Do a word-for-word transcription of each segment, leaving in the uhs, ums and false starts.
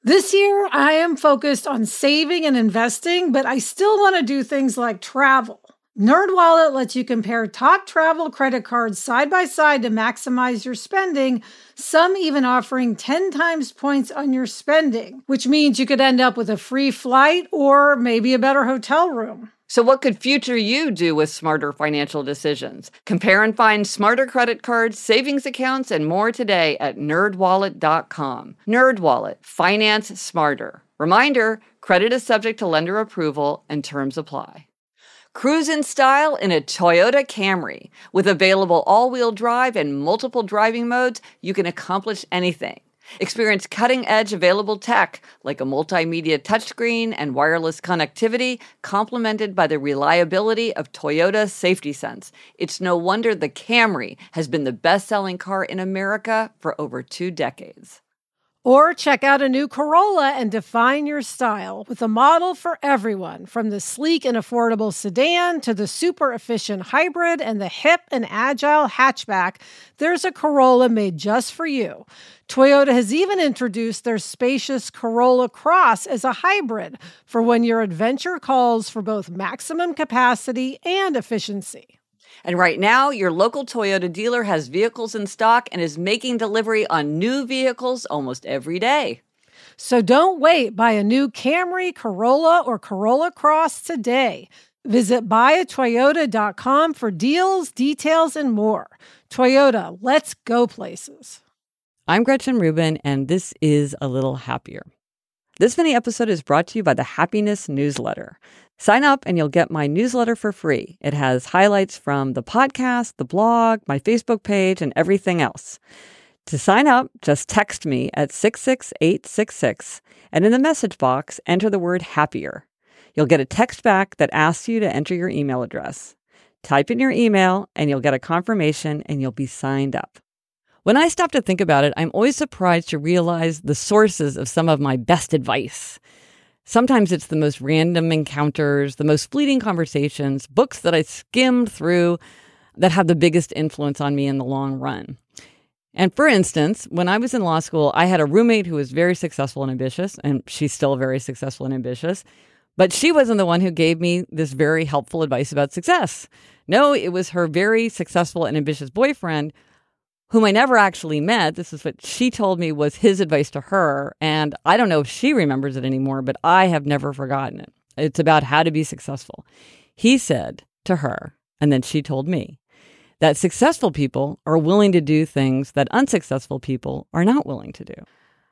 This year, I am focused on saving and investing, but I still want to do things like travel. NerdWallet lets you compare top travel credit cards side by side to maximize your spending, some even offering ten times points on your spending, which means you could end up with a free flight or maybe a better hotel room. So what could future you do with smarter financial decisions? Compare and find smarter credit cards, savings accounts, and more today at nerd wallet dot com. NerdWallet. Finance smarter. Reminder, credit is subject to lender approval and terms apply. Cruise in style in a Toyota Camry. With available all-wheel drive and multiple driving modes, you can accomplish anything. Experience cutting-edge available tech like a multimedia touchscreen and wireless connectivity, complemented by the reliability of Toyota Safety Sense. It's no wonder the Camry has been the best-selling car in America for over two decades. Or check out a new Corolla and define your style with a model for everyone, from the sleek and affordable sedan to the super efficient hybrid and the hip and agile hatchback. There's a Corolla made just for you. Toyota has even introduced their spacious Corolla Cross as a hybrid for when your adventure calls for both maximum capacity and efficiency. And right now, your local Toyota dealer has vehicles in stock and is making delivery on new vehicles almost every day. So don't wait. Buy a new Camry, Corolla, or Corolla Cross today. Visit buy a toyota dot com for deals, details, and more. Toyota, let's go places. I'm Gretchen Rubin, and this is A Little Happier. This mini episode is brought to you by the Happiness Newsletter. Sign up and you'll get my newsletter for free. It has highlights from the podcast, the blog, my Facebook page, and everything else. To sign up, just text me at six six eight six six, and in the message box, enter the word happier. You'll get a text back that asks you to enter your email address. Type in your email, and you'll get a confirmation, and you'll be signed up. When I stop to think about it, I'm always surprised to realize the sources of some of my best advice. Sometimes it's the most random encounters, the most fleeting conversations, books that I skimmed through that have the biggest influence on me in the long run. And for instance, when I was in law school, I had a roommate who was very successful and ambitious, and she's still very successful and ambitious. But she wasn't the one who gave me this very helpful advice about success. No, it was her very successful and ambitious boyfriend, whom I never actually met. This is what she told me was his advice to her. And I don't know if she remembers it anymore, but I have never forgotten it. It's about how to be successful. He said to her, and then she told me, that successful people are willing to do things that unsuccessful people are not willing to do.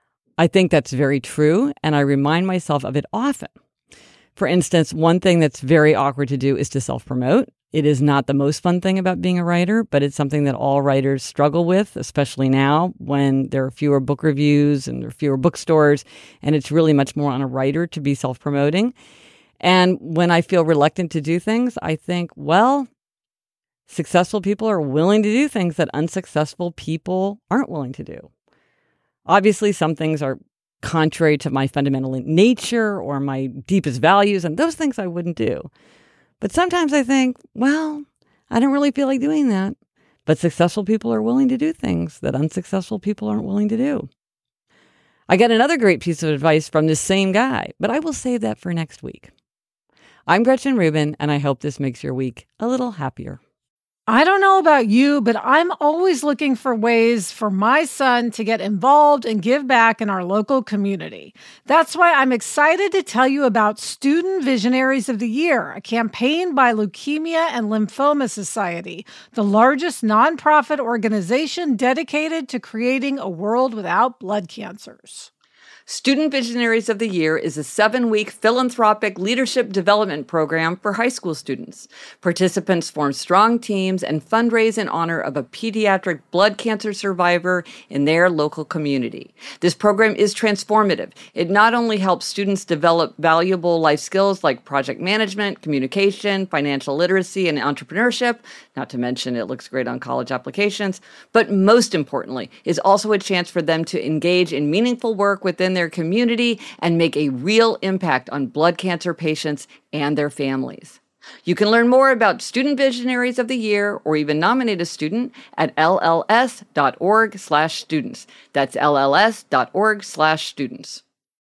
I think that's very true, and I remind myself of it often. For instance, one thing that's very awkward to do is to self-promote. It is not the most fun thing about being a writer, but it's something that all writers struggle with, especially now when there are fewer book reviews and there are fewer bookstores, and it's really much more on a writer to be self-promoting. And when I feel reluctant to do things, I think, well, successful people are willing to do things that unsuccessful people aren't willing to do. Obviously, some things are contrary to my fundamental nature or my deepest values, and those things I wouldn't do. But sometimes I think, well, I don't really feel like doing that. But successful people are willing to do things that unsuccessful people aren't willing to do. I got another great piece of advice from this same guy, but I will save that for next week. I'm Gretchen Rubin, and I hope this makes your week a little happier. I don't know about you, but I'm always looking for ways for my son to get involved and give back in our local community. That's why I'm excited to tell you about Student Visionaries of the Year, a campaign by Leukemia and Lymphoma Society, the largest nonprofit organization dedicated to creating a world without blood cancers. Student Visionaries of the Year is a seven-week philanthropic leadership development program for high school students. Participants form strong teams and fundraise in honor of a pediatric blood cancer survivor in their local community. This program is transformative. It not only helps students develop valuable life skills like project management, communication, financial literacy, and entrepreneurship, not to mention it looks great on college applications, but most importantly, is also a chance for them to engage in meaningful work within their community and make a real impact on blood cancer patients and their families. You can learn more about Student Visionaries of the Year or even nominate a student at L L S dot org slash students. That's L L S dot org slash students.